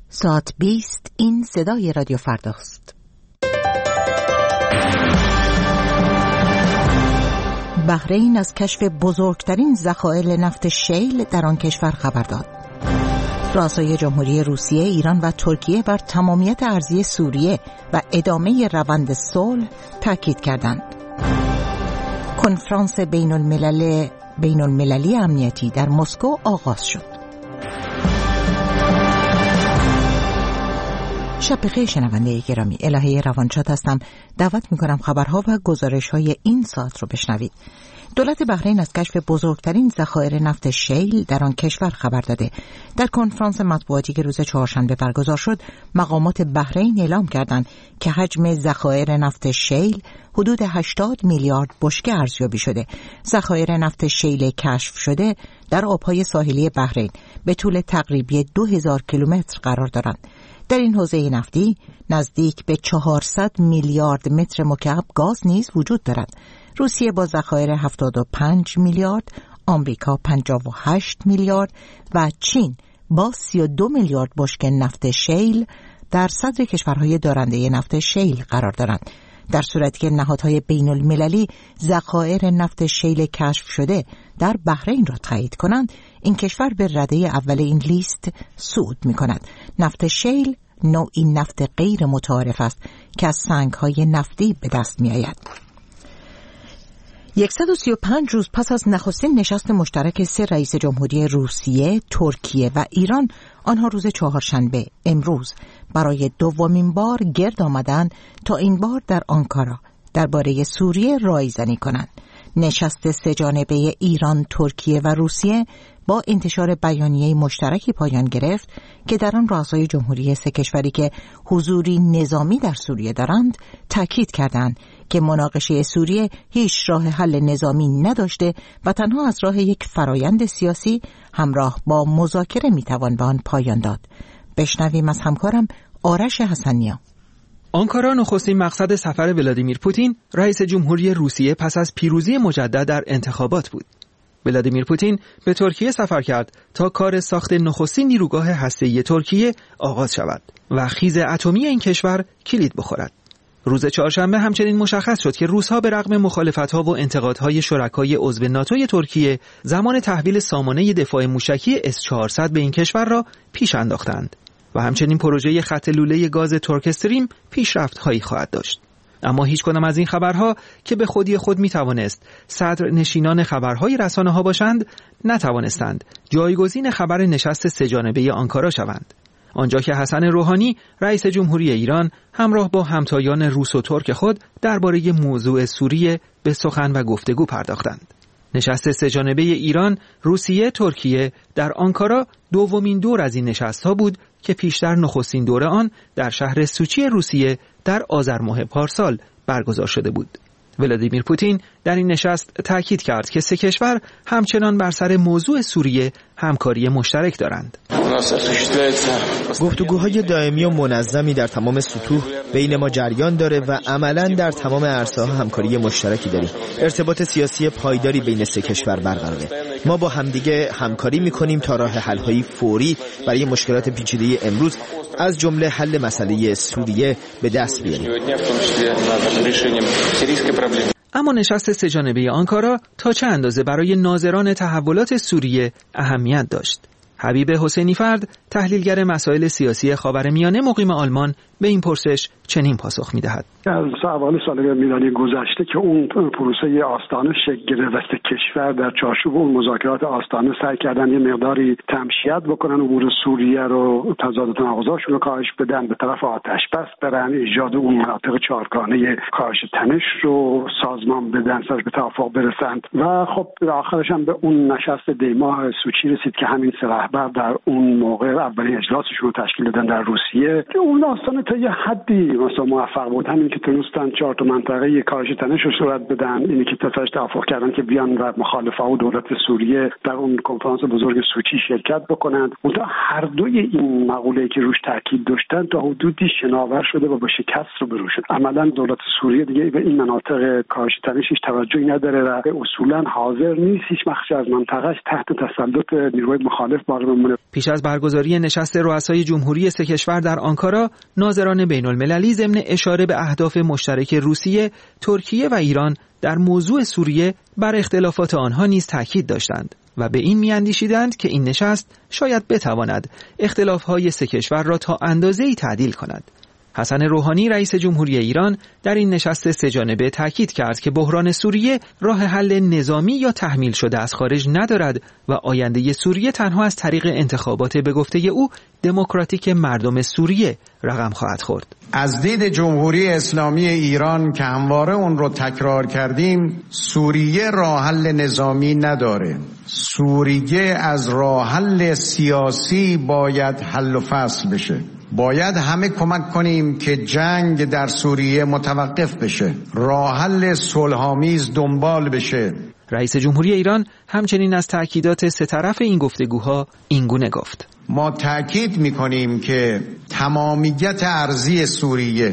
ساعت 20 این صدای رادیو فرداست. بحرین از کشف بزرگترین ذخایر نفت شیل در آن کشور خبر داد. رؤسای جمهوری روسیه، ایران و ترکیه بر تمامیت ارضی سوریه و ادامه روند صلح تاکید کردند. کنفرانس بین المللی امنیتی در مسکو آغاز شد. شب بخیر شنونده گرامی، الهه روانشاد هستم. دعوت میکنم خبرها و گزارش‌های این ساعت رو بشنوید. دولت بحرین از کشف بزرگترین ذخایر نفت شیل در آن کشور خبر داده. در کنفرانس مطبوعاتی که روز چهارشنبه برگزار شد، مقامات بحرین اعلام کردند که حجم ذخایر نفت شیل حدود 80 میلیارد بشکه ارزیابی شده. ذخایر نفت شیل کشف شده در آبهای ساحلی بحرین به طول تقریبی 2000 کیلومتر قرار دارند. در این حوزه نفتی نزدیک به 400 میلیارد متر مکعب گاز نیز وجود دارد. روسیه با ذخایر 75 میلیارد، آمریکا 58 میلیارد و چین با 32 میلیارد بشکه نفت شیل در صدر کشورهای دارنده نفت شیل قرار دارند. در صورتی که نهادهای بین المللی ذخایر نفت شیل کشف شده در بحرین را تایید کنند، این کشور به رده اول این لیست صعود می کند. نفت شیل نوعی نفت غیر متعارف است که از سنگ‌های نفتی به دست می آید. 135 روز پس از نخستین نشست مشترک سه رئیس جمهوری روسیه، ترکیه و ایران، آنها روز چهارشنبه امروز برای دومین بار گرد آمدند تا این بار در آنکارا درباره سوریه رایزنی کنند. نشست سه جانبه ایران، ترکیه و روسیه با انتشار بیانیه مشترکی پایان گرفت که در آن رؤسای جمهوری سه کشوری که حضوری نظامی در سوریه دارند تاکید کردند که مناقشه سوریه هیچ راه حل نظامی نداشته و تنها از راه یک فرایند سیاسی همراه با مذاکره میتوان به آن پایان داد. بشنویم از همکارم آرش حسنیا. آنکارا نخستین مقصد سفر ولادیمیر پوتین، رئیس جمهوری روسیه، پس از پیروزی مجدد در انتخابات بود. ولادیمیر پوتین به ترکیه سفر کرد تا کار ساخت نخستین نیروگاه هسته‌ای ترکیه آغاز شود و خیز اتمی این کشور کلید بخورد. روز چهارشنبه همچنین مشخص شد که روس‌ها به رغم مخالفت‌ها و انتقادهای شرکای عضو ناتوی ترکیه زمان تحویل سامانه دفاع موشکی S-400 به این کشور را پیش انداختند و همچنین پروژه خط لوله گاز ترک استریم پیشرفت‌هایی خواهد داشت. اما هیچ کدام از این خبرها که به خودی خود میتوانست صدر نشینان خبرهای رسانه‌ها باشند، نتوانستند جایگزین خبر نشست سه جانبه آنکارا شوند. آنجا که حسن روحانی، رئیس جمهوری ایران، همراه با همتایان روس و ترک خود درباره موضوع سوریه به سخن و گفتگو پرداختند. نشست سه جانبه ایران، روسیه، ترکیه در آنکارا دومین دور از این نشست‌ها بود که پیشتر نخستین دوره آن در شهر سوچی روسیه در آذر ماه پارسال برگزار شده بود. ولادیمیر پوتین در این نشست تاکید کرد که سه کشور همچنان بر سر موضوع سوریه همکاری مشترک دارند. گفتگوهای دائمی و منظمی در تمام سطوح بین ما جریان داره و عملاً در تمام عرصه‌ها همکاری مشترکی داریم. ارتباط سیاسی پایداری بین سه کشور برقراره. ما با همدیگه همکاری می‌کنیم تا راه حل‌های فوری برای مشکلات پیچیده امروز از جمله حل مسئله سوریه به دست بیاریم. اما نشست سه جانبه آنکارا تا چه اندازه برای ناظران تحولات سوریه اهمیت داشت؟ حبیب حسینی فرد، تحلیلگر مسائل سیاسی خاورمیانه مقیم آلمان، به این پرسش چنین پاسخ می‌دهد. از اوایل سال میلادی گذشته که اون پروسه آستانه شکل گرفت و کشور در چارچوب اون مذاکرات آستانه سعی کردن یه مقداری تمشیت بکنن، امور سوریه رو، تضاد و تناقضاشون رو کاهش بدن، به طرف آتش بس برن، ایجاد اون مناطق چهارگانه کاهش تنش رو سازمان بدن، سرش به توافق برسند و خب در آخرش هم به اون نشست دیماه سوچی رسید که همین سه رهبر در اون موقع اولین اجلاسشون رو تشکیل دادن در روسیه که اون آستانه تا یه حدی مثلا موفق بود، همین که تونستن 4 تا منطقه کاهش تنش رو صورت بدن، اینی که تفاش توافق کردن که بیان و مخالفا و دولت سوریه در اون کنفرانس بزرگ سوچی شرکت بکنند. اونتا هر دوی این مقوله‌ای که روش تاکید داشتن تا حدودی شناور شده و با شکست رو برو شد. عملاً دولت سوریه دیگه به این مناطق کاهش تنشش توجهی نداره و اصولاً حاضر نیست هیچ بخشی از منطقه‌اش تحت تسلط نیروی مخالف باقی بمونه. پیش از برگزاری نشست رؤسای جمهوری سه کشور در آنکارا، ناظران بین‌المللی ضمن اشاره به اهداف مشترک روسیه، ترکیه و ایران در موضوع سوریه بر اختلافات آنها نیز تاکید داشتند و به این می‌اندیشیدند که این نشست شاید بتواند اختلاف‌های سه کشور را تا اندازه‌ای تعدیل کند. حسن روحانی رئیس جمهوری ایران در این نشست سه‌جانبه تاکید کرد که بحران سوریه راه حل نظامی یا تحمیل شده از خارج ندارد و آینده سوریه تنها از طریق انتخابات به گفته او دموکراتیک مردم سوریه رقم خواهد خورد. از دید جمهوری اسلامی ایران که همواره اون رو تکرار کردیم، سوریه راه حل نظامی نداره. سوریه از راه حل سیاسی باید حل و فصل بشه. باید همه کمک کنیم که جنگ در سوریه متوقف بشه، راه حل صلح‌آمیز دنبال بشه. رئیس جمهوری ایران همچنین از تأکیدات سه طرف این گفتگوها اینگونه گفت: ما تأکید می‌کنیم که تمامیت ارضی سوریه،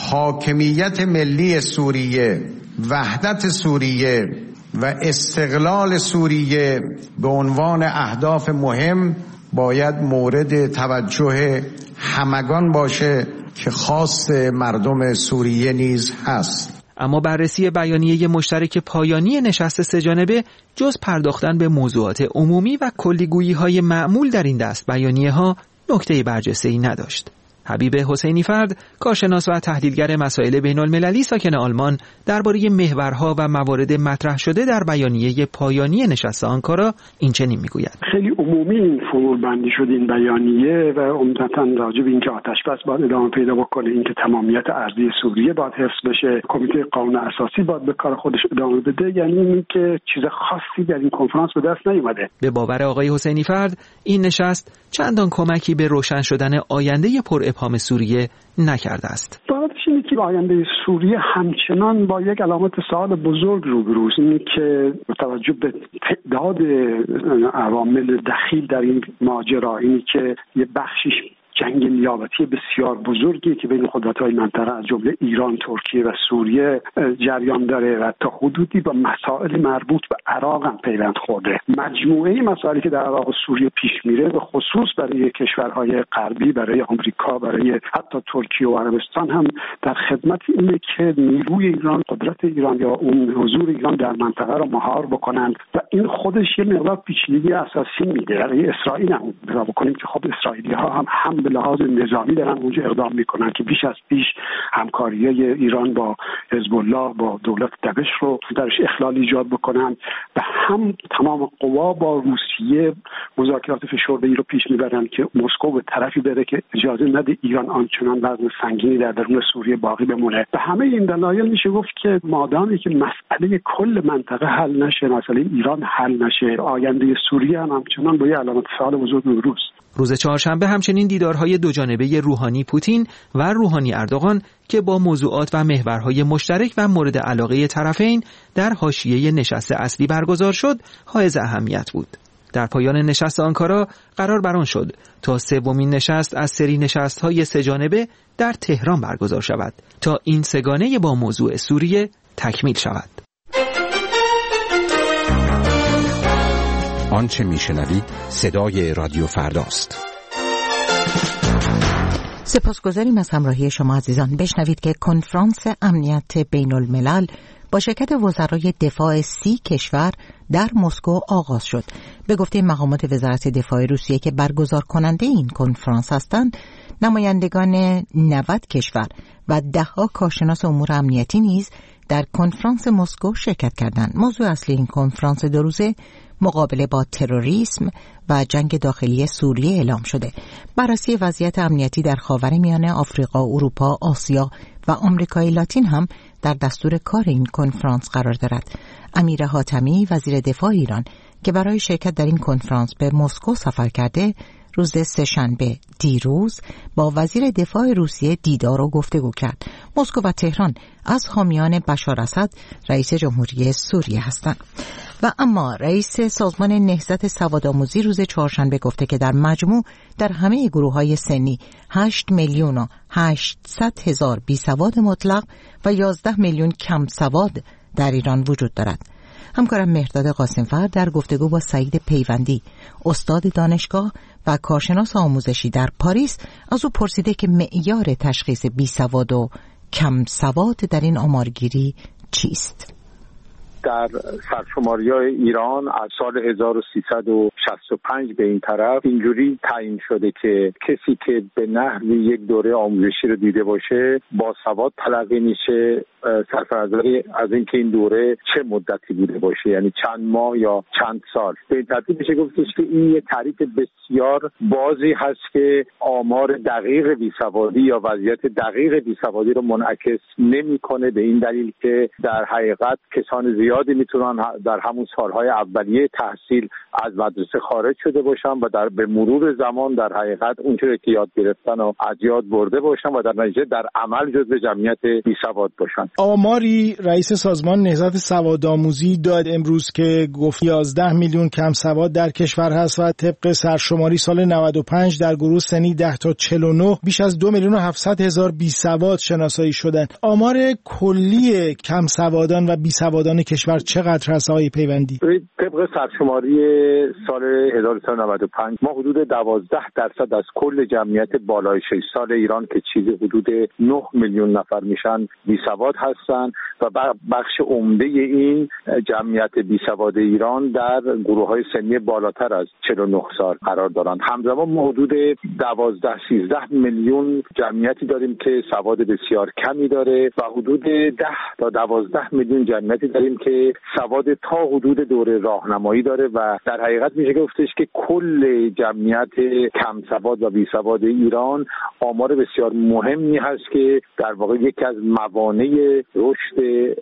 حاکمیت ملی سوریه، وحدت سوریه و استقلال سوریه به عنوان اهداف مهم باید مورد توجه همگان باشه که خواست مردم سوریه نیز هست. اما بررسی بیانیه مشترک پایانی نشست سه‌جانبه جز پرداختن به موضوعات عمومی و کلیگویی‌های معمول در این دست بیانیه‌ها نکته برجسته‌ای نداشت. حبیب حسینی فرد، کارشناس و تحلیلگر مسائل بین‌المللی ساکن آلمان، درباره محورها و موارد مطرح شده در بیانیه پایانی نشست آنکارا این چنین میگوید: خیلی عمومی این فرول بندی شد این بیانیه و عمدتاً راجع به اینکه آتش‌بس باید ادامه پیدا بکنه، اینکه تمامیت ارضی سوریه باید حفظ بشه، کمیته قانون اساسی باید به کار خودش ادامه بده، یعنی اینکه چیز خاصی در این کنفرانس به دست نیومده. به باور آقای حسینی فرد، این نشست چندان کمکی به روشن شدن آینده پر ابهام سوریه نکرده است. بابتش اینه که آینده سوریه همچنان با یک علامت سوال بزرگ روبروست، اینه که با توجه به تعداد عوامل دخیل در این ماجرا، اینه که یه بخشیش جنگ نیابتی بسیار بزرگی که بین قدرت‌های منطقه از جمله ایران، ترکیه و سوریه جریان داره و تا حدودی با مسائل مربوط به عراق هم پیوند خورده. مجموعه مسائلی که در عراق و سوریه پیش میره به خصوص برای کشورهای غربی، برای آمریکا، برای حتی ترکیه و عربستان هم در خدمت اینه که نیروی ایران، قدرت ایران یا اون حضور ایران در منطقه رو مهار بکنند و این خودش یه مقدار پیچیدگی اساسی میده. برای اسرائیل هم نگاه بکنیم که خب اسرائیلی‌ها هم به لحاظ نظامی دارن اونجا اقدام میکنن که بیش از پیش همکاری‌های ایران با حزب الله، با دولت دمشق رو درش اخلال ایجاد بکنن و هم تمام قوا با روسیه مذاکرات فشرده‌ای رو پیش میبرن که مسکو به طرفی بره که اجازه نده ایران آنچنان وزن سنگینی در درون سوریه باقی بمونه. به همه این دلایل میشه گفت که مادامی که مسئله کل منطقه حل نشه، مسئله ایران حل نشه، آینده سوریه هم همچنان با یه علامت سوال بزرگ روبروست. روز چهارشنبه همچنین دیدارهای دوجانبه روحانی پوتین و روحانی اردوغان که با موضوعات و محورهای مشترک و مورد علاقه طرفین در حاشیه نشست اصلی برگزار شد حائز اهمیت بود. در پایان نشست آنکارا قرار بر آن شد تا سومین نشست از سری نشست‌های سه‌جانبه در تهران برگزار شود تا این سگانه با موضوع سوریه تکمیل شود. آنچه میشنوید صدای رادیو فرداست. سپاسگزاریم از همراهی شما عزیزان. بشنوید که کنفرانس امنیت بین الملل با شرکت وزرای دفاع 30 کشور در مسکو آغاز شد. به گفته مقامات وزارت دفاع روسیه که برگزار کننده این کنفرانس هستند، نمایندگان 90 کشور و ده‌ها کارشناس امور امنیتی نیز در کنفرانس مسکو شرکت کردند. موضوع اصلی این کنفرانس 2 روزه مقابله با تروریسم و جنگ داخلی سوریه اعلام شده. بررسی وضعیت امنیتی در خاورمیانه، آفریقا، اروپا، آسیا و آمریکای لاتین هم در دستور کار این کنفرانس قرار دارد. امیر حاتمی وزیر دفاع ایران که برای شرکت در این کنفرانس به مسکو سفر کرده، روز سه‌شنبه دیروز با وزیر دفاع روسیه دیدار و گفتگو کرد. مسکو و تهران از حامیان بشار اسد رئیس جمهوری سوریه هستند. و اما رئیس سازمان نهضت سوادآموزی روز چهارشنبه گفته که در مجموع در همه گروه‌های سنی 8,800,000 بیسواد مطلق و 11 میلیون کم سواد در ایران وجود دارد. همکارم مهرداد قاسمفر در گفتگو با سعید پیوندی، استاد دانشگاه و کارشناس آموزشی در پاریس، از او پرسیده که معیار تشخیص بیسواد و کم سواد در این آمارگیری چیست؟ در سرشماری‌های ایران از سال 1365 به این طرف اینجوری تعیین شده که کسی که به نحوی یک دوره آموزشی رو دیده باشه با سواد تلقی میشه، سرفرازی از اینکه این دوره چه مدتی بوده باشه، یعنی چند ماه یا چند سال. به این ترتیب میشه گفتش که این یک تعریف بسیار بازی هست که آمار دقیق بیسوادی یا وضعیت دقیق بیسوادی رو منعکس نمی‌کنه، به این دلیل که در حقیقت کسان زیادی میتونن در همون سالهای اولیه تحصیل از مدرسه خارج شده باشن و به مرور زمان در حقیقت اونچه که یاد گرفتن و از یاد برده باشن و در نتیجه در عمل جزو جمعیت بیسواد باشن. آماری رئیس سازمان نهضت سوادآموزی داد امروز که گفت 11 میلیون کم سواد در کشور هست و طبق سرشماری سال 95 در گروه سنی 10 تا 49 بیش از 2,700,000 بیسواد شناسایی شدند. آمار کلی کم سوادان و بیسوادان کشور چقدر هست آقای پیوندی؟ طبق سرشماری سال 1395 ما حدود 12% از کل جمعیت بالای 6 سال ایران که چیزی حدود 9 میلیون نفر میشن بیسواد هستند و بخش عمده این جمعیت بیسواد ایران در گروه‌های سنی بالاتر از 49 سال قرار دارند. همزمان ما حدود 12-13 میلیون جمعیتی داریم که سواد بسیار کمی داره و حدود 10 تا 12 میلیون جمعیتی داریم که سواد تا حدود دوره راهنمایی داره و در حقیقت میشه گفتش که کل جمعیت کم سواد و بی سواد ایران آمار بسیار مهمی هست که در واقع یکی از موانع رشد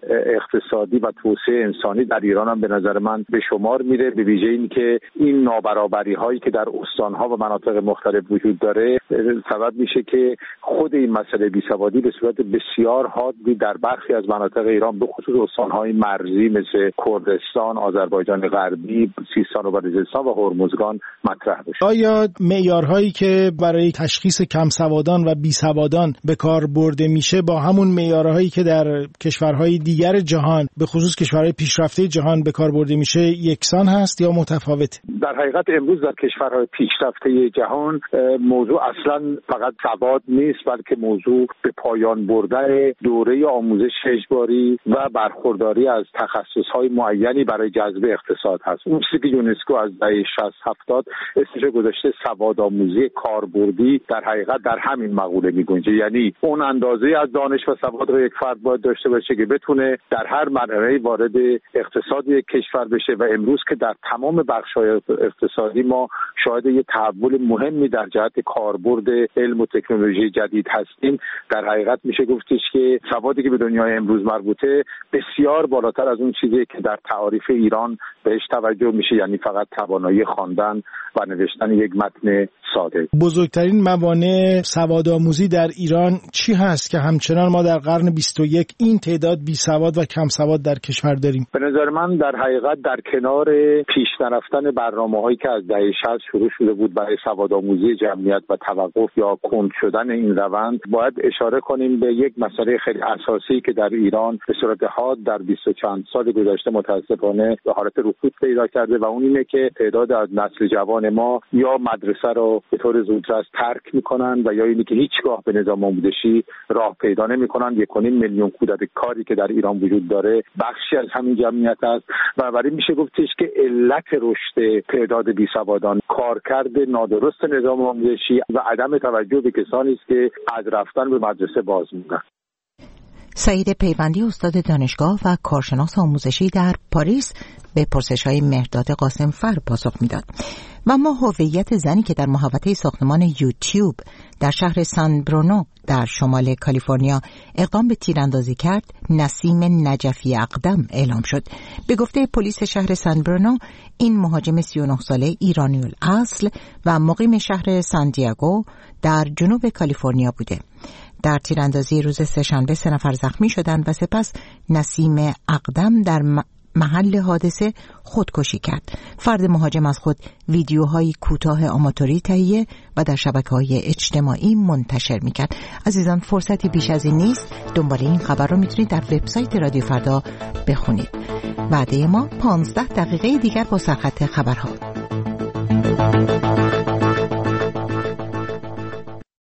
اقتصادی و توسعه انسانی در ایران هم به نظر من به شمار میره، به ویژه این که این نابرابری هایی که در استانها و مناطق مختلف وجود داره سبب میشه که خود این مسئله بی سوادی به صورت بسیار حادی در برخی از مناطق ایران به خصوص استانهای مرزی مثل کردستان، آذربایجان غربی، سیستان و بلوچستان و هرمزگان مطرح بشه. آیا معیارهایی که برای تشخیص کم سوادان و بی سوادان به کار برده میشه با همون معیارهایی که در کشورهای دیگر جهان به خصوص کشورهای پیشرفته جهان به کار برده میشه یکسان هست یا متفاوت؟ در حقیقت امروز در کشورهای پیشرفته جهان موضوع اصلا فقط سواد نیست، بلکه موضوع به پایان بردن دوره آموزش اجباری و برخورداری از تخصصهای معینی برای جذب اقتصاد هست. اون چیزی که یونسکو از دهه 60-70 اسمش گذاشته سوادآموزی کاربردی در حقیقت در همین مقوله میگنجه، یعنی اون اندازه از دانش و سواد رو یک فرد باید داشته باشه که بتونه در هر مرحله وارد اقتصاد یک کشور بشه و امروز که در تمام بخش‌های اقتصادی ما شاهد یه تحول مهمی در جهت کاربرد علم و تکنولوژی جدید هستیم، در حقیقت میشه گفتش که سوادی که به دنیای امروز مربوطه بسیار بالاتر از اون چیزی که در تعاریف ایران بهش توجه میشه، یعنی فقط توانایی خواندن و نوشتن یک متن ساده. بزرگترین موانع سوادآموزی در ایران چی هست که همچنان ما در قرن 21 این تعداد بی سواد و کم سواد در کشور داریم؟ به نظر من در حقیقت در کنار پیش نرفتن برنامه‌هایی که از دهه 60 شروع شده بود برای سوادآموزی جمعیت و توقف یا کند شدن این روند، باید اشاره کنیم به یک مسئله خیلی اساسی که در ایران به صورت حاد در 20 و چند سال گذشته متاسفانه به حالت رکود پیدا کرده و اون اینه که تعداد از نسل جوان ما یا مدرسه رو به طور زودرس ترک میکنن و یا اینی که هیچگاه به نظام آموزشی راه پیدا نمیکنن. 1.5 میلیون کودک کاری که در ایران وجود داره بخشی از همین جمعیت است و برای میشه گفتش که علت رشد تعداد بیسوادان کارکرد نادرست نظام آموزشی و عدم توجه به کسانی است که از رفتن به مدرسه باز می‌مونن. سعید پیوندی، استاد دانشگاه و کارشناس آموزشی در پاریس، به پرسش‌های مهرداد قاسمفر پاسخ میداد. و ما هویت زنی که در محوطه ساختمان یوتیوب در شهر سان برونو در شمال کالیفرنیا اقدام به تیراندازی کرد، نسیم نجفی اقدم اعلام شد. به گفته پلیس شهر سان برونو، این مهاجم 39 ساله ایرانی الاصل و مقیم شهر سان دیاگو در جنوب کالیفرنیا بوده. در تیراندازی روز سه‌شنبه 3 نفر زخمی شدند و سپس نسیم اقدم در محل حادثه خودکشی کرد. فرد مهاجم از خود ویدیوهای کوتاه آماتوری تهیه و در شبکه‌های اجتماعی منتشر می‌کرد. عزیزان، فرصتی بیش از این نیست. دنبال این خبر رو میتونید در وبسایت رادیو فردا بخونید. وعده ما 15 دقیقه دیگر با سرخط خبرها.